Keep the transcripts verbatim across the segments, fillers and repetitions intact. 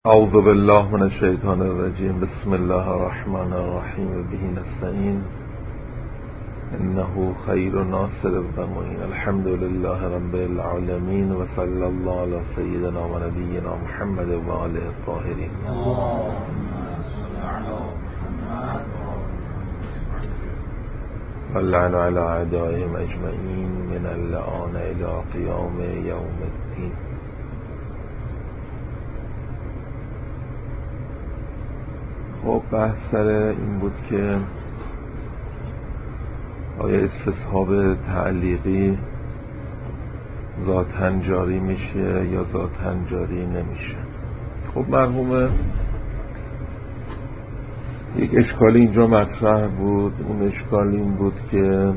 اعوذ بالله من الشیطان الرجیم. بسم الله الرحمن الرحیم. به نستعین انه خیر ناصر و معین. الحمد لله رب العالمین و صلی الله علی سیدنا و نبینا محمد و آله الطاهرین. واللعن علی اعدائهم اجمعین من اللعان الی قیام یوم الدین. خب بحث سر این بود که آیا استصحاب تعلیقی ذاتاً جاری میشه یا ذاتاً جاری نمیشه. خب مرحومه یک اشکالی اینجا مطرح بود. اون اشکال این بود که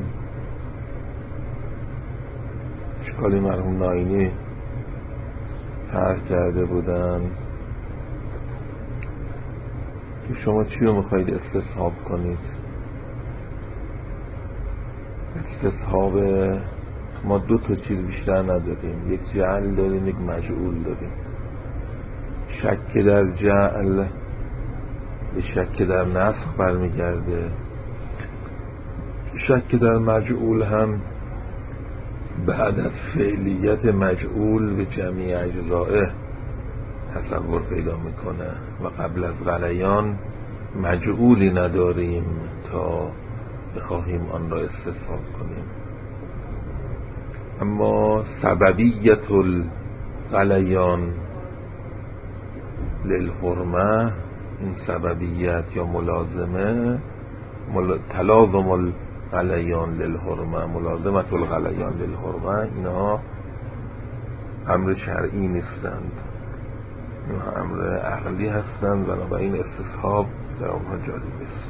اشکالی مرحوم ناینی طرح کرده بودن که شما چی رو میخواید استصحاب کنید. استصحاب ما دو تا چیز بیشتر نداریم، یک جعل داریم یک مجعول داریم. شک در جعل به شک در نسخ برمیگرده، شک در مجعول هم بعد از فعلیت مجعول به جمعی اجزائه تصور پیدا میکنه و قبل از غلیان مجعولی نداریم تا بخواهیم آن را استصحاب کنیم. اما سببیت الغلیان للحرمه، این سببیت یا ملازمه مل... تلازم الغلیان للحرمه، ملازمت الغلیان للحرمه، اینها امر شرعی نیستند، اینها امر عقلی هستند، بنابراین استصحاب در آنها جاری نیست.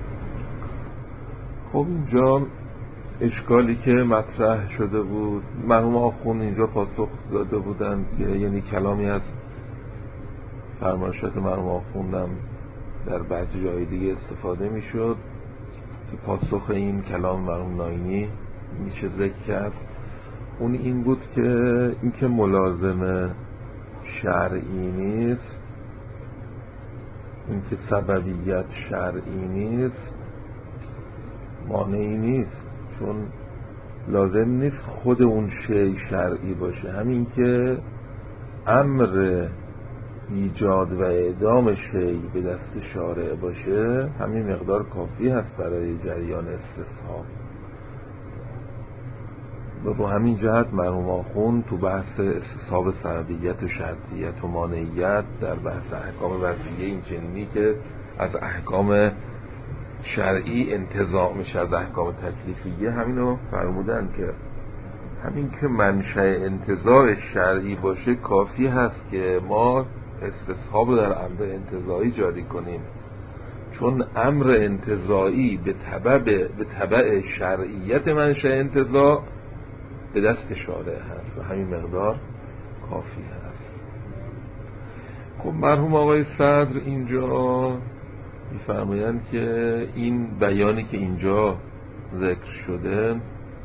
خب اینجا اشکالی که مطرح شده بود، مرحوم آخوند اینجا پاسخ داده بودند که یعنی کلامی از فرمایشات مرحوم آخوندم در بعضی جای دیگه استفاده میشد که پاسخ این کلام مرحوم ناینی میشه ذکر کرد. اون این بود که این که ملازمه شرعی نیست، این که سببیت شرعی نیست مانعی نیست، چون لازم نیست خود اون شیء شرعی باشه. همین که امر ایجاد و اعدام شیء به دست شارع باشه همین مقدار کافی هست برای جریان استصحاب. و با همین جهت مرحوم آخوند تو بحث استصحاب سببیت و شرطیت و مانعیت در بحث احکام وضعیه این چنینی که از احکام شرعی انتزاع میشه از احکام تکلیفیه، همینو فرمودن که همین که منشأ انتزاع شرعی باشه کافی هست که ما استصحاب در امر انتزاعی جاری کنیم، چون امر انتزاعی به تبع به تبع شرعیت منشأ انتزاع به دست شارع هست و همین مقدار کافی هست. خب مرحوم آقای صدر اینجا می‌فرمایند که این بیانی که اینجا ذکر شده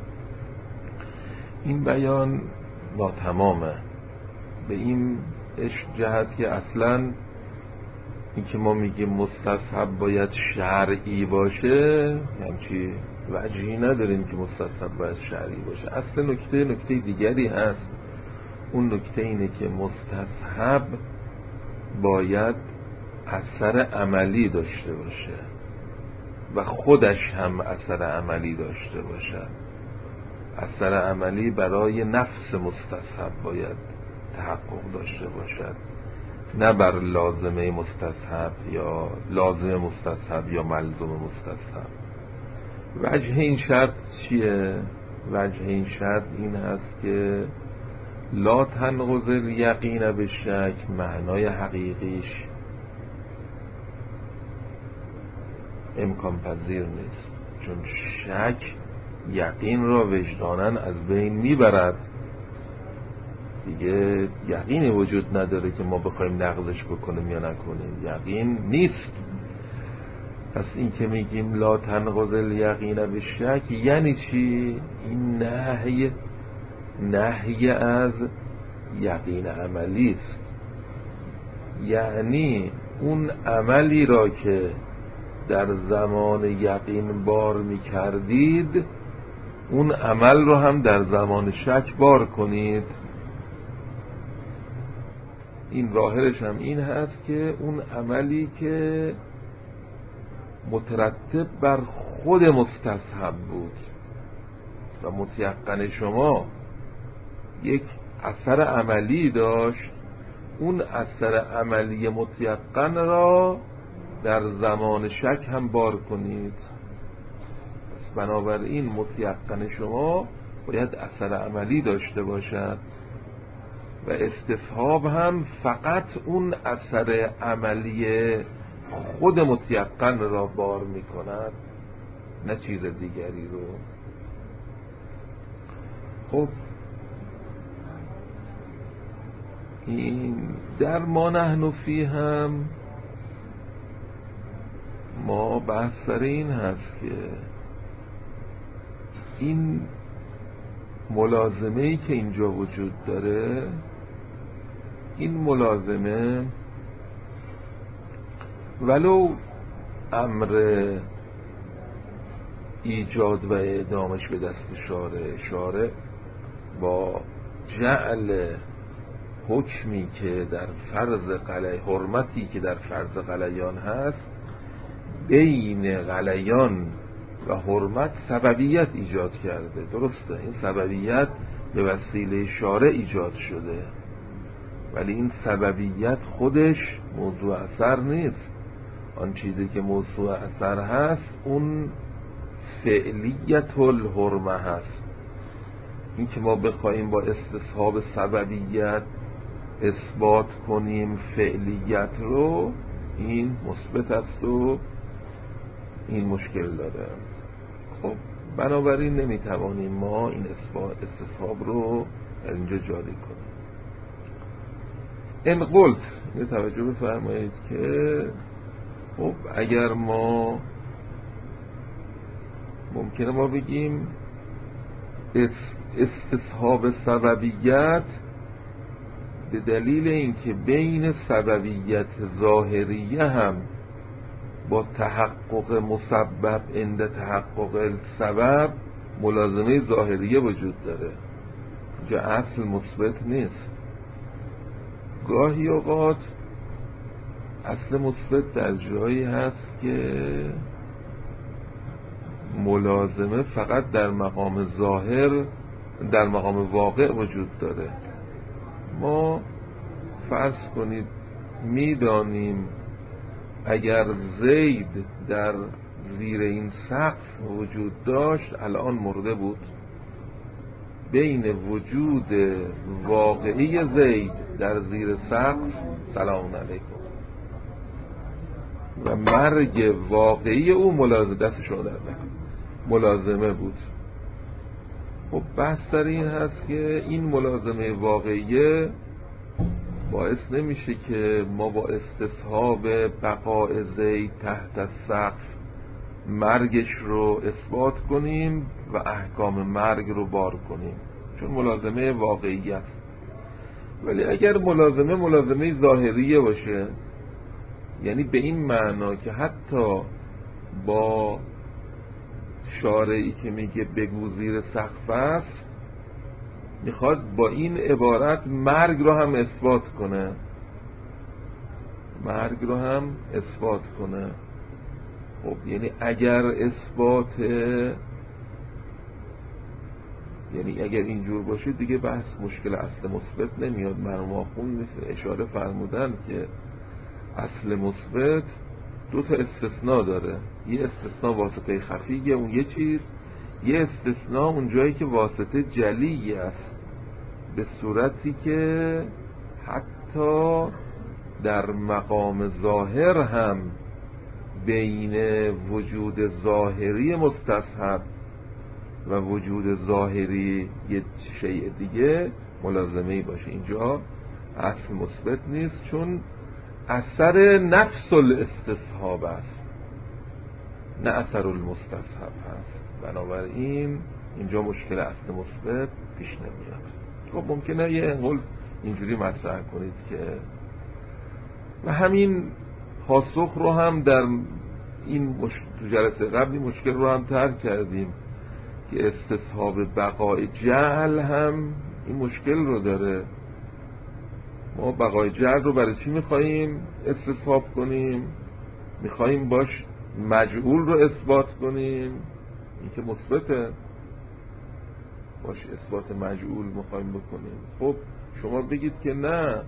این بیان ناتمامه، به این جهت که اصلاً این که ما میگیم مستصحب باید شرعی باشه همچی وجهی نداریم که مستصحب باید شرعی باشه. اصل نکته نکته دیگری هست. اون نکته اینه که مستصحب باید اثر عملی داشته باشه و خودش هم اثر عملی داشته باشه. اثر عملی برای نفس مستصحب باید تحقق داشته باشد، نه بر لازمه مستصحب یا لازم مستصحب یا ملزوم مستصحب. وجه این شرط چیه؟ وجه این شرط این هست که لا تنقض الیقین بالشک، معنای حقیقیش امکان پذیر نیست، چون شک یقین را وجداناً از بین میبرد. دیگه یقینی وجود نداره که ما بخوایم نقضش بکنیم یا نکنیم، یقین نیست. پس این که میگیم لا تنقض الیقین بالشک یعنی چی؟ این نهی نهی از یقین عملی است. یعنی اون عملی را که در زمان یقین بار می کردید اون عمل رو هم در زمان شک بار کنید. این ظاهرش هم این هست که اون عملی که مترتب بر خود مستصحب بود و متیقن شما یک اثر عملی داشت، اون اثر عملی متیقن را در زمان شک هم بار کنید. پس بنابراین متیقن شما باید اثر عملی داشته باشد و استصحاب هم فقط اون اثر عملی خود متیقن را بار می کند، نه چیز دیگری رو. خب این در ما نحن فی هم ما بحث سر این هست که این ملازمه‌ای که اینجا وجود داره، این ملازمه ولو امر ایجاد و اعدامش به دست شارع، شارع با جعل حکمی که در فرض قلی حرمتی که در فرض قلیان هست بین قلیان و حرمت سببیت ایجاد کرده. درسته این سببیت به وسیله شارع ایجاد شده، ولی این سببیت خودش موضوع اثر نیست. آن چیزی که موضوع اثر هست اون فعلیت الحرمه هست. این که ما بخوایم با استصحاب سببیت اثبات کنیم فعلیت رو، این مثبت است و این مشکل داره. خب بنابراین نمیتوانیم ما این استصحاب رو اینجا جاری کنیم. این قلت یه توجه بفرمایید که خب اگر ما ممکنه ما بگیم استصحاب سببیت به دلیل اینکه بین سببیت ظاهریه هم با تحقق مسبب عند تحقق سبب ملازمه ظاهریه وجود داره، جا اصل مثبت نیست. گاهی اوقات اصل مثبت در جایی هست که ملازمه فقط در مقام ظاهر در مقام واقع وجود داره. ما فرض کنید میدانیم اگر زید در زیر این سقف وجود داشت الان مرده بود. بین وجود واقعی زید در زیر سقف سلام علیکم و مرگ واقعی او ملازمه دست شما در ملازمه بود. خب بحث در این هست که این ملازمه واقعیه باعث نمیشه که ما با استصحاب بقاء زید تحت السقف مرگش رو اثبات کنیم و احکام مرگ رو بار کنیم، چون ملازمه واقعی است. ولی اگر ملازمه ملازمه ظاهریه باشه، یعنی به این معنا که حتی با شارعی که میگه بگو زیر سقف است میخواد با این عبارت مرگ رو هم اثبات کنه، مرگ رو هم اثبات کنه. خب یعنی اگر اثبات یعنی اگر اینجور باشه دیگه بحث مشکل اصل مثبت نمیاد. مرحوم آخوند اشاره فرمودن که اصل مثبت دو تا استثناء داره، یه استثناء واسطه خفیه اون یه چیز، یه استثناء اون جایی که واسطه جلی است، به صورتی که حتی در مقام ظاهر هم بین وجود ظاهری مستصحب و وجود ظاهری یه شیء دیگه ملازمه‌ای باشه. اینجا اصل مثبت نیست چون اثر نفس الاستصحاب است نه اثر المستصحب هست. بنابراین اینجا مشکل اصل مثبت پیش نمیاد. خب ممکنه یه قول اینجوری مطرح کنید که و همین پاسخ رو هم در این مش... تو جلسه قبل این مشکل رو هم طرح کردیم که استصحاب بقای جعل هم این مشکل رو داره. ما بقای جعل رو برای چی میخواییم استصحاب کنیم؟ میخواییم باش مجهول رو اثبات کنیم، این که مثبته، باش اثبات مجهول میخواییم بکنیم. خب شما بگید که نه،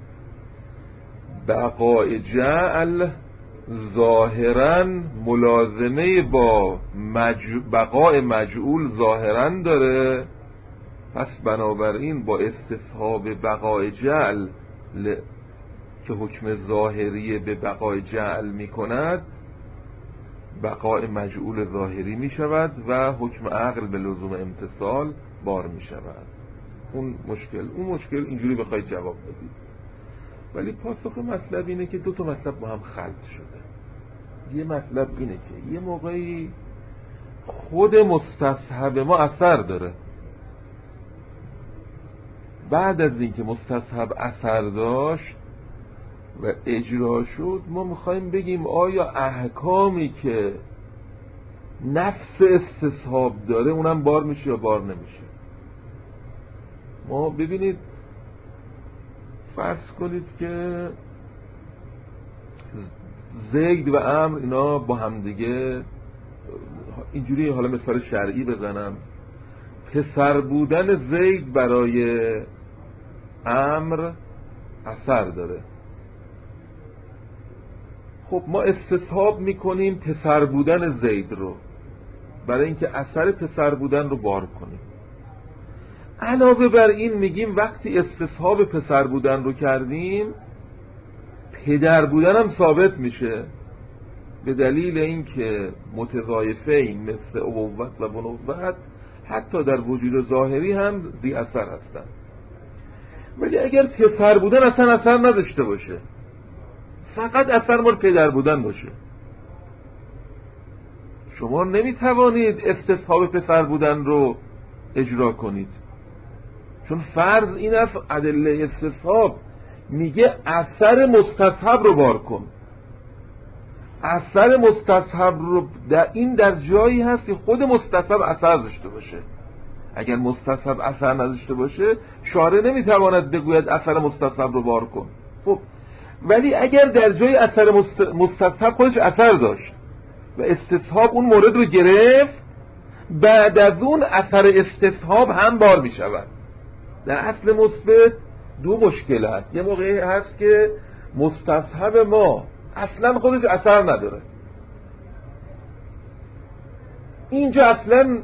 بقای جعل ظاهراً ملازمه با مج... بقای مجعول ظاهراً داره، پس بنابراین با استصحاب بقای جعل ل... که حکم ظاهری به بقای جعل می کند، بقای مجعول ظاهری می شود و حکم عقل به لزوم امتصال بار می شود. اون مشکل اون مشکل اینجوری بخواید جواب بدید. ولی پاسخ مطلب اینه که دو تا مطلب با هم خلط شده. یه مطلب اینه که یه موقعی خود مستصحب ما اثر داره، بعد از اینکه مستصحب اثر داشت و اجرا شد ما میخوایم بگیم آیا احکامی که نفس استصحاب داره اونم بار میشه یا بار نمیشه. ما ببینید فرض کنید که زید و امر اینا با هم دیگه اینجوری، حالا مثال شرعی بزنم، پسر بودن زید برای امر اثر داره. خب ما استصحاب میکنیم پسر بودن زید رو برای اینکه اثر پسر بودن رو بار کنیم. علاوه بر این میگیم وقتی استصحاب پسر بودن رو کردیم پدر بودن هم ثابت میشه، به دلیل اینکه متضایفین مثل ابوت و بنوت حتی در وجود ظاهری هم ذی اثر هستن. ولی اگر پسر بودن اصلا اثر نداشته باشه، فقط اثر مال پدر بودن باشه، شما نمیتوانید استصحاب پسر بودن رو اجرا کنید، چون فرض این است ادله استصحاب میگه اثر مستصحب رو بار کن. اثر مستصحب رو در این در جایی هست که خود مستصحب اثر داشته باشه. اگر مستصحب اثر نداشته باشه شارع نمیتواند بگوید اثر مستصحب رو بار کن. خب ولی اگر در جای اثر مستصحب خودش اثر داشت و استصحاب اون مورد رو گرفت، بعد از اون اثر استصحاب هم بار می شود. در اصل مثبت دو مشکل هست. یه موقعی هست که مستصحب ما اصلا خودش اثر نداره، اینجا اصلا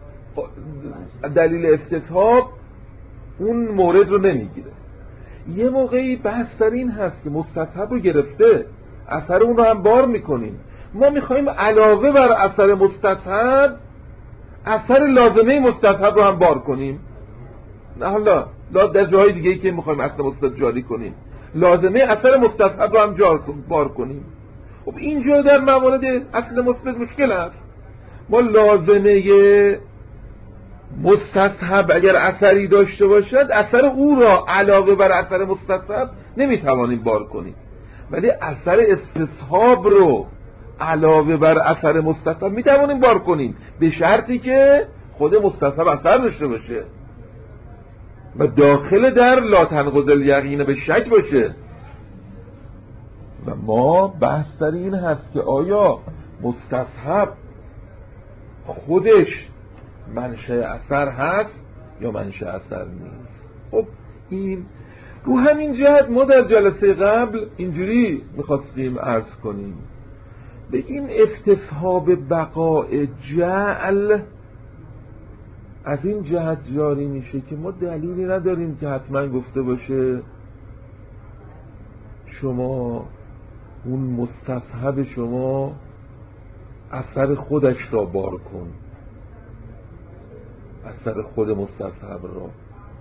دلیل استصحاب اون مورد رو نمیگیره. یه موقعی بحث در این هست که مستصحب رو گرفته، اثر اون رو هم بار میکنیم. ما میخواییم علاوه بر اثر مستصحب اثر لازمه مستصحب رو هم بار کنیم. نه حالا در جاهای دیگه ای که میخواییم اثر مستصحب جاری کنیم لازمه اثر مستصحب رو هم جار بار کنیم. خب اینجا در موارد اصل مثبت مشکل هست. ما لازمه مستصحب اگر اثری داشته باشد اثر او را علاوه بر اثر مستصحب نمیتوانیم بار کنیم، ولی اثر استصحاب رو علاوه بر اثر مستصحب میتوانیم بار کنیم به شرطی که خود مستصحب اثر داشته باشه و داخل در لا تنقض الیقین به شک باشه. و ما بحث در این هست که آیا مستصحب خودش منشأ اثر هست یا منشأ اثر نیست. خب این رو همین جهت ما در جلسه قبل اینجوری میخواستیم عرض کنیم، به این استصحاب بقاء جعل از این جهت جاری میشه که ما دلیلی نداریم که حتما گفته باشه شما اون مستصحب شما اثر خودش را بار کن، اثر خود مستصحب را.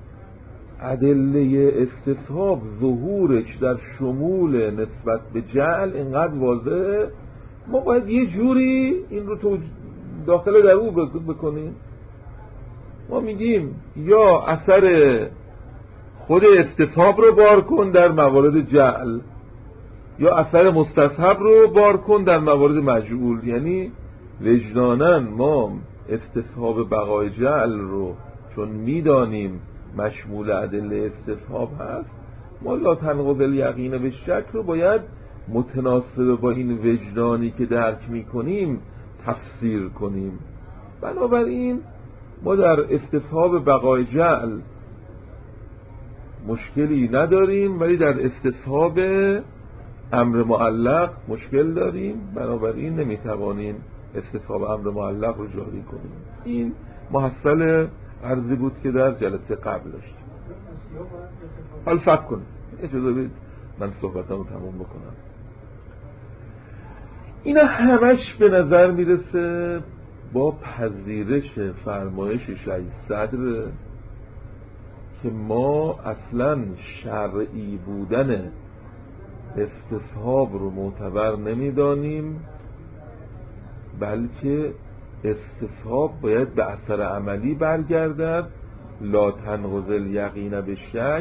ادله استصحاب ظهورش در شمول نسبت به جعل اینقدر واضحه، ما باید یه جوری این رو تو داخل در او بکنیم. ما میگیم یا اثر خود استصحاب رو بار کن در موارد جعل یا اثر مستصحب رو بار کن در موارد مجعول. یعنی وجداناً ما استصحاب بقای جعل رو چون میدانیم مشمول ادله استصحاب هست، ما لا تنقض الیقین به شک رو باید متناسب با این وجدانی که درک میکنیم تفسیر کنیم. بنابراین ما در استصحاب بقای جعل مشکلی نداریم، ولی در استصحاب امر معلق مشکل داریم، بنابراین نمیتوانیم استصحاب امر معلق رو جاری کنیم. این محصل عرضی بود که در جلسه قبل داشتیم. حال فکر کنیم، اجازه بدید من صحبتامو تموم بکنم. اینا همش به نظر میرسه با پذیرش فرمایش شیخ صدر که ما اصلا شرعی بودن استصحاب رو معتبر نمیدانیم، بلکه استصحاب باید به اثر عملی برگردد. لا تنقض الیقین به شک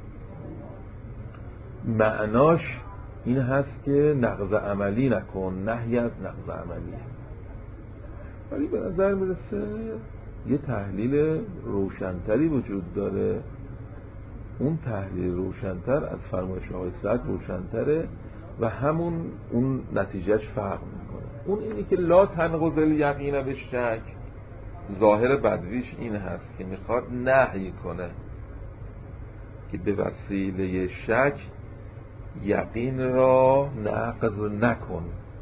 معناش این هست که نقض عملی نکن، نهی از نقض عملی. ولی به نظر میرسه یه تحلیل روشنتری وجود داره. اون تحلیل روشنتر از فرمایش آقای سعد روشنتره و همون اون نتیجهش فرق میکنه. اون اینی که لا تنقض الیقین به شک، ظاهر بدویش این هست که میخواد نهی کنه که به وسیله شک یقین را نقض نکن.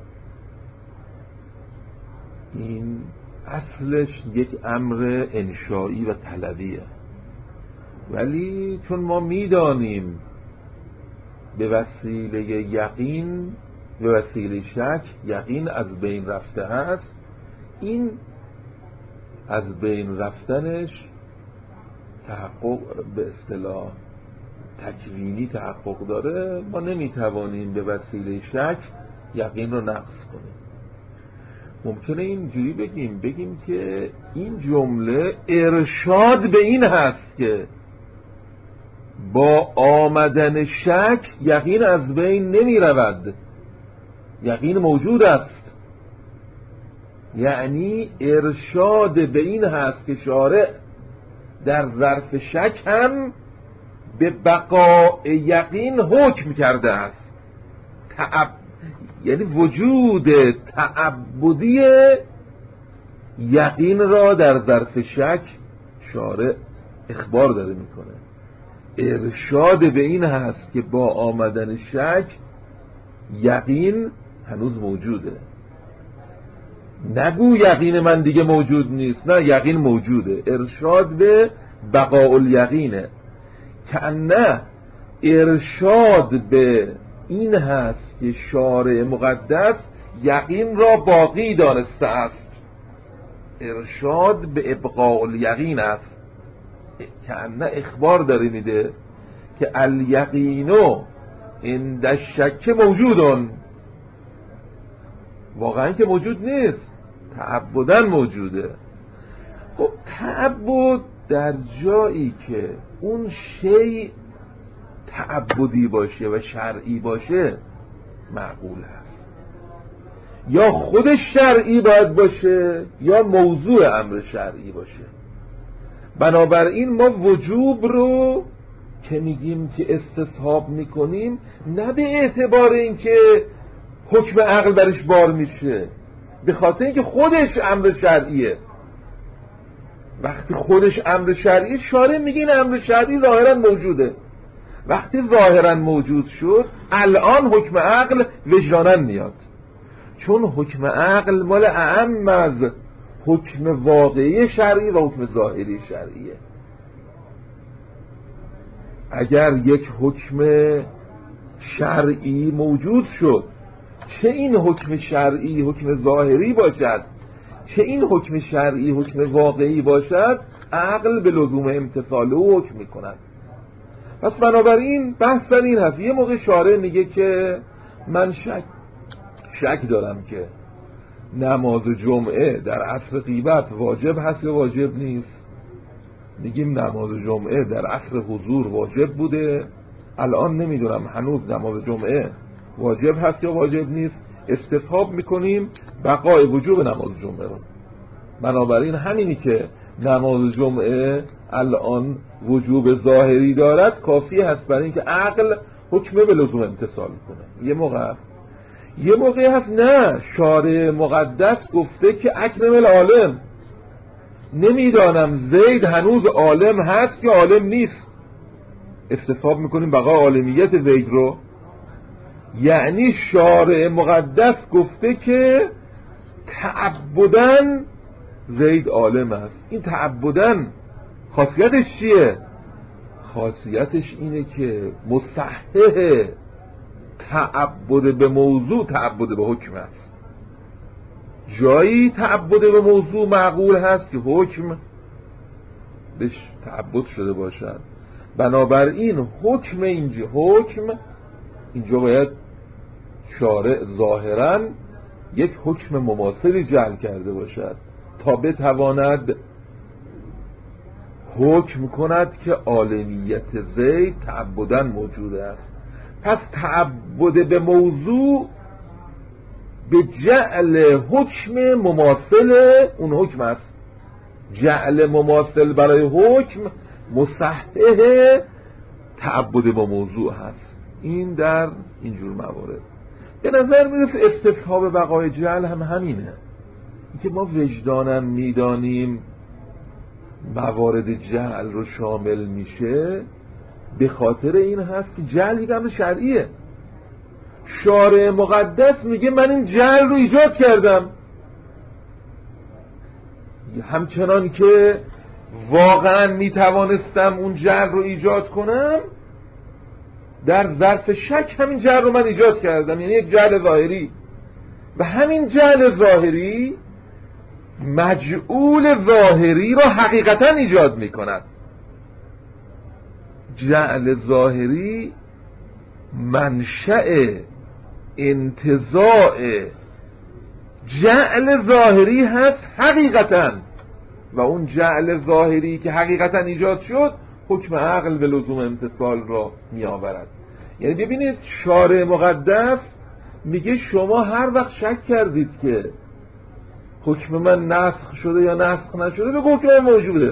این اصلش یک امر انشایی و طلبیه، ولی چون ما میدانیم به وسیله یقین، به وسیله شک یقین از بین رفته است، این از بین رفتنش تحقق به اصطلاح تکوینی تحقق داره، ما نمیتوانیم به وسیله شک یقین رو نقض کنیم. ممکنه اینجوری بگیم بگیم که این جمله ارشاد به این هست که با آمدن شک یقین از بین نمی رود، یقین موجود است. یعنی ارشاد به این هست که شارع در ظرف شک هم به بقاء یقین حکم کرده است. تعب... یعنی وجود تعبدی یقین را در ظرف شک شارع اخبار داره میکنه. ارشاد به این هست که با آمدن شک یقین هنوز موجوده. نگو یقین من دیگه موجود نیست، نه، یقین موجوده. ارشاد به بقاء الیقینه. که نه ارشاد به این هست که شارع مقدس یقین را باقی دانسته است. ارشاد به ابقاء الیقین است. که نه اخبار داره میده که الیقینو عند الشک موجودن. واقعا که موجود نیست، تعبداً موجوده. خب تعبد در جایی که اون شیء تعبدی باشه و شرعی باشه معقول هست، یا خودش شرعی باید باشه یا موضوع امر شرعی باشه. بنابراین ما وجوب رو که میگیم که استصحاب میکنیم نه به اعتبار اینکه حکم عقل برش بار میشه، به خاطر اینکه خودش امر شرعیه. وقتی خودش امر شرعی، شارع میگه این امر شرعی ظاهرا موجوده. وقتی ظاهرا موجود شد، الان حکم عقل وجداناً میاد، چون حکم عقل مال اعم از حکم واقعی شرعی و حکم ظاهری شرعیه. اگر یک حکم شرعی موجود شد، چه این حکم شرعی حکم ظاهری باشد، چه این حکم شرعی حکم واقعی باشد، عقل به لزوم امتثال او حکم میکند. پس بنابراین بحث در این هست. یه موقع شارع میگه که من شک شک دارم که نماز جمعه در عصر غیبت واجب هست یا واجب نیست. میگیم نماز جمعه در عصر حضور واجب بوده، الان نمیدونم هنوز نماز جمعه واجب هست یا واجب نیست، استصحاب میکنیم بقای وجوب نماز جمعه رو. بنابراین همینی که نماز جمعه الان وجوب ظاهری دارد کافی هست برای اینکه عقل حکم به لزوم امتثال کنه. یه موقع یه موقع هست نه، شارع مقدس گفته که اکرم العالم، نمیدانم زید هنوز عالم هست یا عالم نیست، استصحاب میکنیم بقای عالمیت زید رو. یعنی شارع مقدس گفته که تعبداً زید عالم است. این تعبداً خاصیتش چیه؟ خاصیتش اینه که مصحح تعبد به موضوع تعبد به حکم است. جایی تعبد به موضوع معقول هست که حکم بهش تعبد شده باشد. بنابراین حکم اینجا حکم اینجا باید شارع ظاهراً یک حکم مماثلی جعل کرده باشد تا بتواند حکم کند که عالمیت زید تعبداً موجود است. پس تعبد به موضوع به جعل حکم مماثل اون حکم است. جعل مماثل برای حکم مصحح تعبد به موضوع هست. این در اینجور موارد به نظر میرسه استصحاب بقای جعل هم همینه، که ما وجداناً میدانیم موارد جعل رو شامل میشه، به خاطر این هست که جعل یک امر شرعیه. شارع مقدس میگه من این جعل رو ایجاد کردم، همچنان که واقعاً میتوانستم اون جعل رو ایجاد کنم، در ظرف شک همین جعل رو من ایجاد کردم، یعنی یک جعل ظاهری. و همین جعل ظاهری مجعول ظاهری را حقیقتاً ایجاد میکند. جعل ظاهری منشأ انتزاع جعل ظاهری هست حقیقتاً، و اون جعل ظاهری که حقیقتاً ایجاد شد حکم عقل به لزوم امتثال را می آورد. یعنی ببینید شارع مقدس میگه شما هر وقت شک کردید که حکم من نسخ شده یا نسخ نشده، به حکم من موجوده.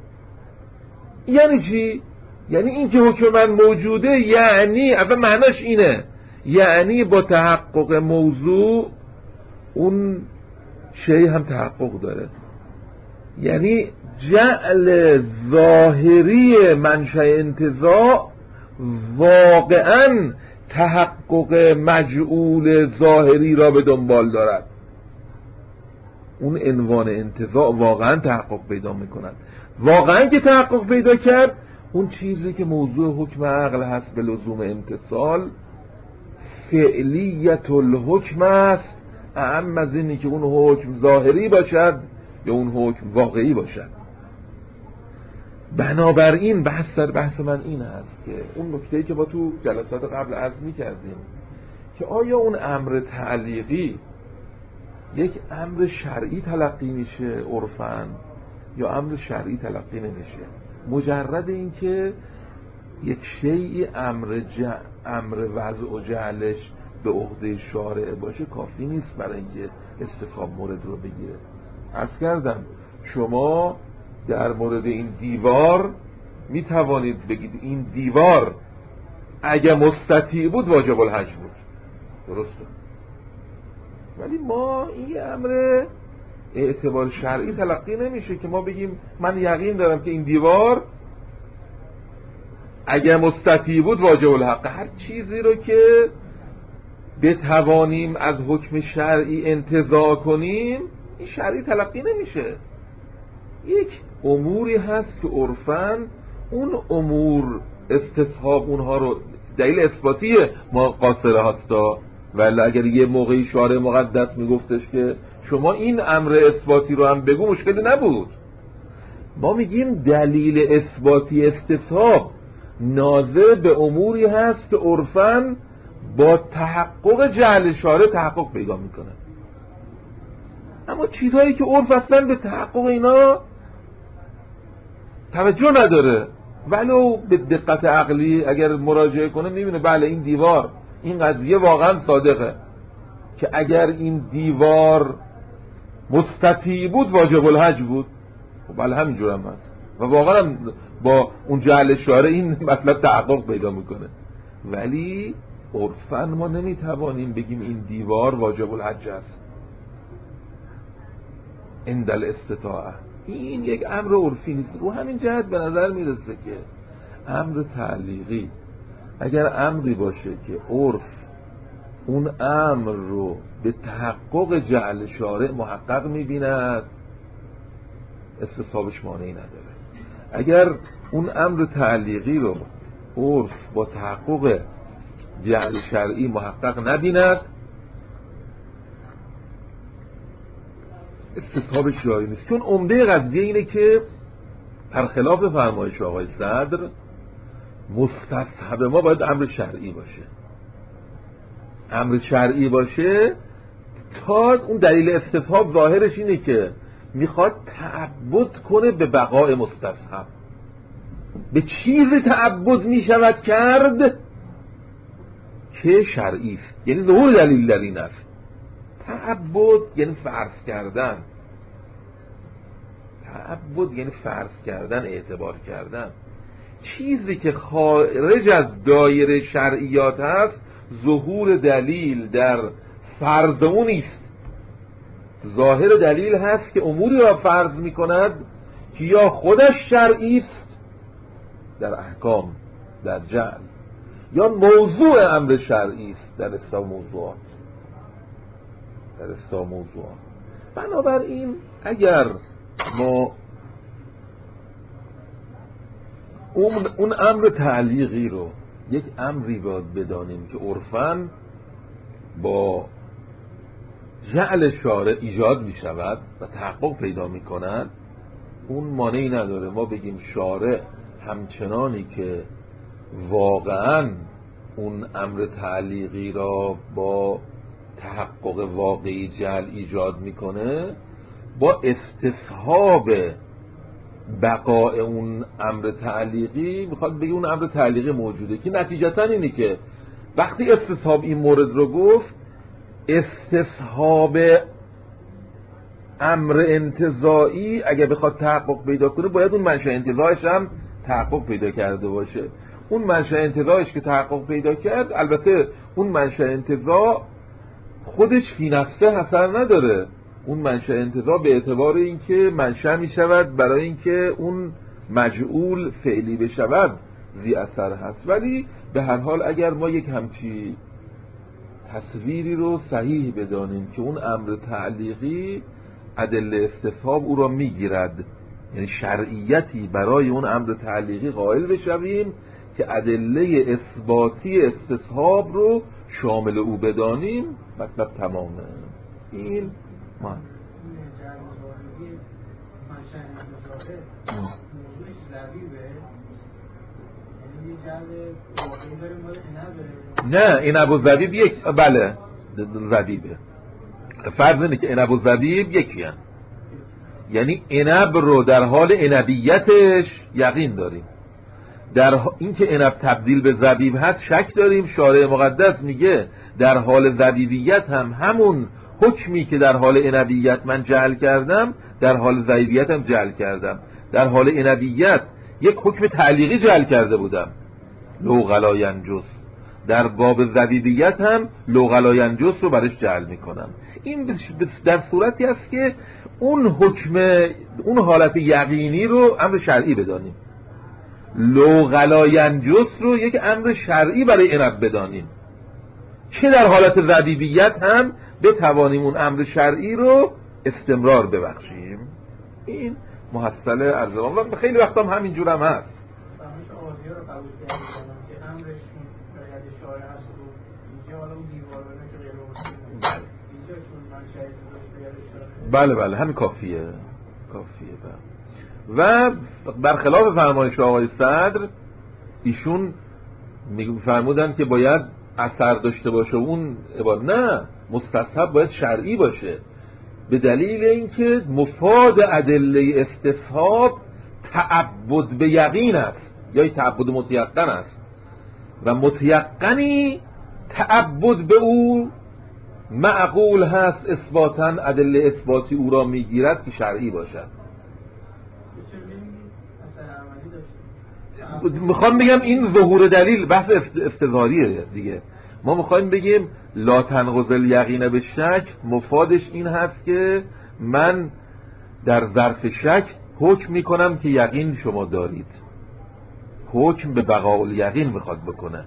یعنی چی؟ یعنی این که حکم من موجوده یعنی اول معناش اینه، یعنی با تحقق موضوع اون شیء هم تحقق داره. یعنی جعل ظاهری منشأ انتزاع واقعاً تحقق مجعول ظاهری را به دنبال دارد. اون عنوان انتزاع واقعاً تحقق پیدا میکند. واقعاً که تحقق پیدا کرد، اون چیزی که موضوع حکم عقل هست به لزوم امتثال فعلیت الحکم است، اهم از اینی که اون حکم ظاهری باشد یا اون حکم واقعی باشد. بنابراین بحث در بحث من این هست که اون نکته‌ای که با تو جلسات قبل عرض می‌کردیم که آیا اون امر تعلیقی یک امر شرعی تلقی میشه عرفاً یا امر شرعی تلقی نمیشه؟ مجرد این که یک شیء امر ج... امر وضع و جعلش به عهده شارع باشه کافی نیست برای اینکه استصحاب مورد رو بگیره. عرض کردم شما در مورد این دیوار می توانید بگید این دیوار اگه مستطیع بود واجب الحج بود، درسته؟ ولی ما این امر اعتبار شرعی تلقی نمیشه که ما بگیم من یقین دارم که این دیوار اگه مستطیع بود واجب الحق. هر چیزی رو که بتوانیم از حکم شرعی انتزاع کنیم این شرعی تلقی نمیشه. یک اموری هست که عرفاً اون امور استصحاب اونها رو دلیل اثباتی ما قاصره هستا، ولی اگر یه موقعی شارع مقدس میگفتش که شما این امر اثباتی رو هم بگو مشکلی نبود. ما میگیم دلیل اثباتی استصحاب ناظر به اموری هست که عرفاً با تحقق جعل شارع تحقق پیدا میکنه. اما چیزهایی که عرف اصلا به تحقق اینا توجه نداره، ولو به دقت عقلی اگر مراجعه کنه میبینه بله این دیوار این قضیه واقعا صادقه که اگر این دیوار مستطیع بود واجب الحج بود. خب بله همینجور هم هست و واقعا با اون جعل شارع این مطلب تحقق پیدا میکنه، ولی عرفاً ما نمیتوانیم بگیم این دیوار واجب الحج است عند الاستطاعه. این یک امر عرفی نیست. رو همین جهت به نظر میرسه که امر تعلیقی اگر امری باشه که عرف اون امر رو به تحقق جعل شارع محقق میبیند، استصحابش مانعی نداره. اگر اون امر تعلیقی رو عرف با تحقق جعل شرعی محقق نبیند، استصحابش جایی نیست. چون عمده قضیه اینه که برخلاف فرمایش آقای صدر مستصحب ما باید امر شرعی باشه. امر شرعی باشه تا اون دلیل استصحاب ظاهرش اینه که میخواد تعبد کنه به بقای مستصحب. به چیز تعبد میشود کرد که شرعی است، یعنی ظهور دلیل در این است. تعبد یعنی فرض کردن، تعبد یعنی فرض کردن، اعتبار کردن. چیزی که خارج از دایره شرعیات هست ظهور دلیل در فرض اون نیست. ظاهر دلیل هست که اموری را فرض می کند که یا خودش شرعی است در احکام، در جعل، یا موضوع امر شرعی است در استا موضوعات در استا موضوعات. بنابراین اگر ما اون, اون امر تعلیقی رو یک امری باید بدانیم که عرفاً با جعل شارع ایجاد می شود و تحقق پیدا می کند، اون مانعی نداره ما بگیم شارع همچنانی که واقعاً اون امر تعلیقی را با تحقق واقعی جعل ایجاد میکنه، با استصحاب بقاء اون امر تعلیقی میخواد بگه اون امر تعلیقی موجوده، که نتیجتا اینه که وقتی استصحاب این مورد رو گفت، استصحاب امر انتزاعی اگه بخواد تحقق پیدا کنه باید اون منشأ انتزاعش هم تحقق پیدا کرده باشه. اون منشأ انتزاعش که تحقق پیدا کرد، البته اون منشأ انتزاع خودش فی نفسه اثر نداره، اون منشأ انتزاع به اعتبار اینکه منشأ می شود برای اینکه اون مجعول فعلی بشود ذی اثر هست. ولی به هر حال اگر ما یک همچی تصویری رو صحیح بدانیم که اون امر تعلیقی ادله استصحاب او را میگیرد، یعنی شرعیتی برای اون امر تعلیقی قائل بشویم که ادله اثباتی استصحاب رو شامل او بدانیم، مطلب تمامه. این ما نه این ابو زبیب یک بله زبیبه، فرض اینه که عنب و زبیب یکی هم، یعنی عنب رو در حال عنبیتش یقین داریم، در اینکه عنب تبدیل به زبیب هست شک داریم. شارع مقدس میگه در حال زبیبیت هم همون حکمی که در حال عنبیت من جعل کردم در حال زبیبیت هم جعل کردم. در حال عنبیت یک حکم تعلیقی جعل کرده بودم، لوغلا ینجس، در باب زبیبیت هم لوغلا ینجس رو برش جعل میکنم. این در صورتی است که اون حکم، اون حالت یقینی رو امر شرعی بدانیم، لوغلا ینجس رو یک امر شرعی برای عنب بدانیم، که در حالت زبیبیت هم بتوانیم اون امر شرعی رو استمرار ببخشیم. این محصل ارزمان و خیلی وقت هم همینجور هم هست. بله بله همین کافیه کافیه بله. و برخلاف فرمایش آقای صدر، ایشون فرمودن که باید اثر داشته باشه اون عبارت، نه، مستصحب باید شرعی باشه، به دلیل اینکه مفاد ادله استصحاب تعبد به یقین است یا تعبد متیقن است، و متیقنی تعبد به او معقول هست اثباتاً، ادله اثباتی او را میگیرد که شرعی باشد. میخوام بگم این ظهور دلیل بحث افتضاریه دیگه. ما میخوایم بگیم لا تنقض الیقین به شک، مفادش این هست که من در ظرف شک حکم میکنم که یقین شما دارید، حکم به بقاء الیقین میخواد بکنه.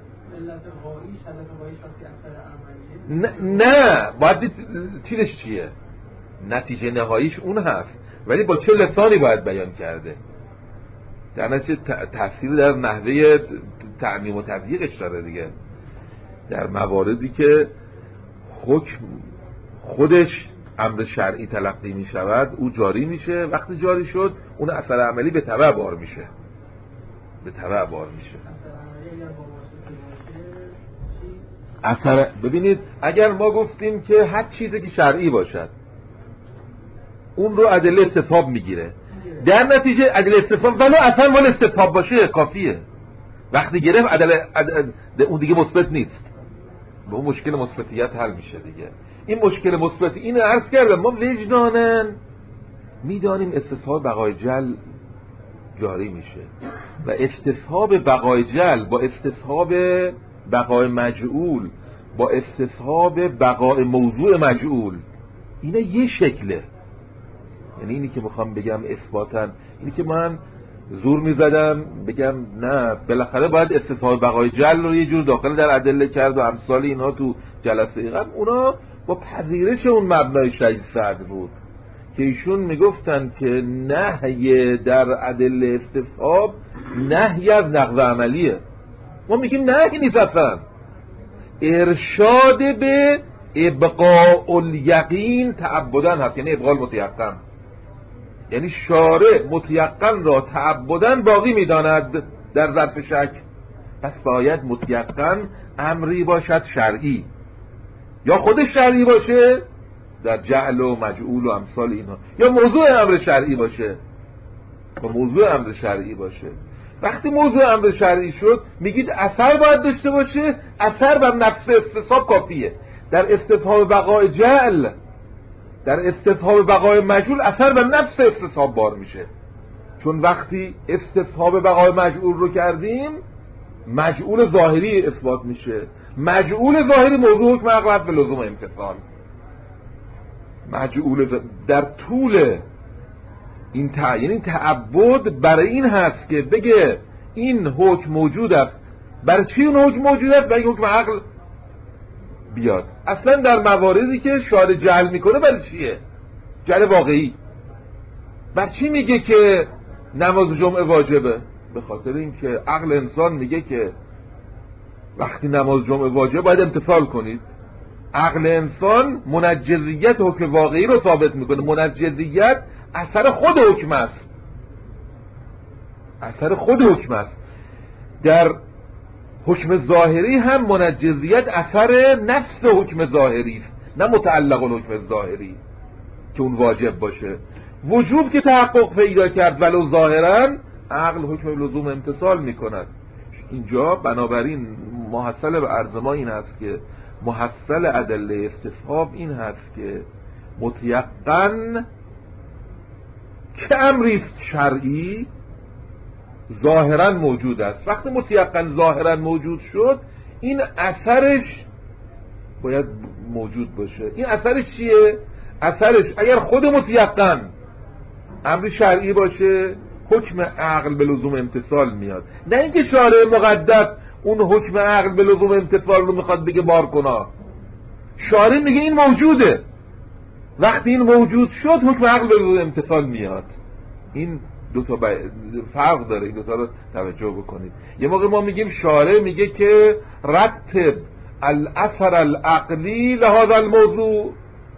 نه نه باید چیزش چیه، نتیجه نهاییش اون هست، ولی با چه لسانی باید بیان کرده، در نتیجه تفسیر در نحوه تعمیم و تضییقش داره دیگه. در مواردی که حکم خودش امر شرعی تلقی می شود او جاری میشه، وقتی جاری شد اون اثر عملی به تبع بار میشه، به تبع بار میشه. اثر ببینید اگر ما گفتیم که هر چیزی که شرعی باشد اون رو ادله استفاب میگیره، در نتیجه ادله استفاب ولو اصلا مال استفاب باشه کافیه، وقتی گرفت ادله اد... اون دیگه مثبت نیست، به اون مشکل مثبتیت حل میشه دیگه. این مشکل مثبتی اینو عرض کردم، ما وجدانن میدانیم استصحاب بقای جل جاری میشه و استصحاب بقای جل با استصحاب بقای مجعول با استصحاب بقای موضوع مجعول اینا یه شکله. یعنی اینی که میخوام بگم اثباتاً، اینی که من زور میزدم بگم نه بالاخره باید استصحاب بقای جل رو یه جور داخل در ادله کرد و امثال اینها تو جلسه قبل، اونا با پذیرش اون مبنای شهید سعد بود که ایشون میگفتن که نهی در ادله استصحاب نهی از نقض عملیه. ما میگیم نهی نیست، اصلا ارشاد به ابقاء الیقین تعبداً هست، یعنی ابقاء المتیقن، یعنی شارع متیقن را تعبداً باقی میداند در ظرف شک، پس باید متیقن امری باشد شرعی، یا خودش شرعی باشه در جعل و مجعول و امثال اینها، یا موضوع امر شرعی باشه و موضوع امر شرعی باشه. وقتی موضوع امر شرعی شد میگید اثر باید داشته باشه، اثر بر نفس استصحاب کافیه. در استصحاب بقای جعل، در استصحاب بقای مجعول اثر بر نفس استصحاب بار میشه، چون وقتی استصحاب بقای مجعول رو کردیم مجعول ظاهری اثبات میشه، مجعول ظاهری موضوع حکم عقل به لزوم امتثال. مجعول در طول این تعیین این تعبد برای این هست که بگه این حکم موجود است. برای چی اون حکم موجود است؟ برای حکم عقل بیاد. اصلا در مواردی که شارع جعل میکنه برای چیه؟ جعل واقعی. برای چی میگه که نماز جمعه واجبه؟ به خاطر اینکه عقل انسان میگه که وقتی نماز جمعه واجبه باید امتثال کنید. عقل انسان منجزیت حکم واقعی رو ثابت میکنه. منجزیت اثر خود حکم است، اثر خود حکم است. در حکم ظاهری هم منجزیت اثر نفس حکم ظاهری است، نه متعلق الحکم ظاهری که اون واجب باشه. وجوب که تحقق پیدا کرد ولو ظاهرا، عقل حکم لزوم امتثال میکند. اینجا بنابراین محصل به عرض ما این هست که محصل ادله استصحاب این هست که متیقن که امری شرعی ظاهرا موجود است. وقتی متیقن ظاهرا موجود شد این اثرش باید موجود باشه. این اثرش چیه؟ اثرش اگر خود متیقن امری شرعی باشه حکم عقل به لزوم امتثال میاد، نه اینکه شارع مقدس اون حکم عقل به لزوم امتثال رو میخواد بگه بار کنا. شارع میگه این موجوده، وقتی این موجود شد حکم عقل به لزوم امتثال میاد. این دو تا فرق داره، این دو تا رو توجه بکنید. یه موقع ما میگیم شارع میگه که رتب الاثر العقلی لهذا الموضوع،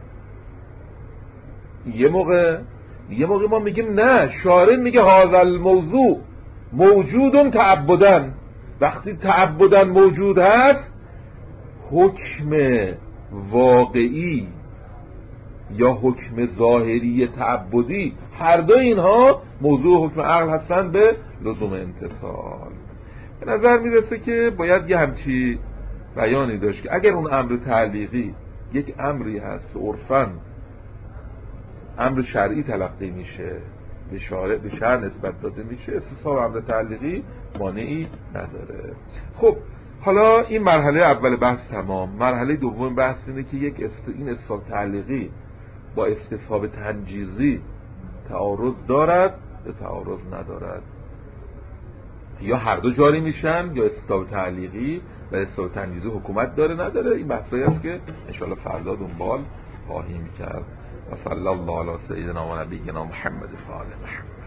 یه موقع یه موقع ما میگیم نه، شارع میگه هذا الموضوع موجودن تعبداً. وقتی تعبداً موجود هست حکم واقعی یا حکم ظاهری تعبدی هر دو اینها موضوع حکم عقل هستن به لزوم امتثال. به نظر میرسه که باید یه همچی بیانی داشت که اگر اون امر تعلیقی یک امری هست عرفاً امر شرعی تلقی میشه، به شارع به شرع نسبت داده میشه، استصحاب امر تعلیقی مانعی نداره. خب حالا این مرحله اول بحث تمام. مرحله دوم بحث اینه که یک است... این استصحاب تعلیقی با استصحاب تنجیزی تعارض دارد یا تعارض ندارد، یا هر دو جاری میشن، یا استصحاب تعلیقی و استصحاب تنجیزی حکومت داره نداره. این بحثایی است که انشاءالله فردا دنبال خواهیم کرد. و صلی الله علی سیدنا و نبینا محمد و آله محمد.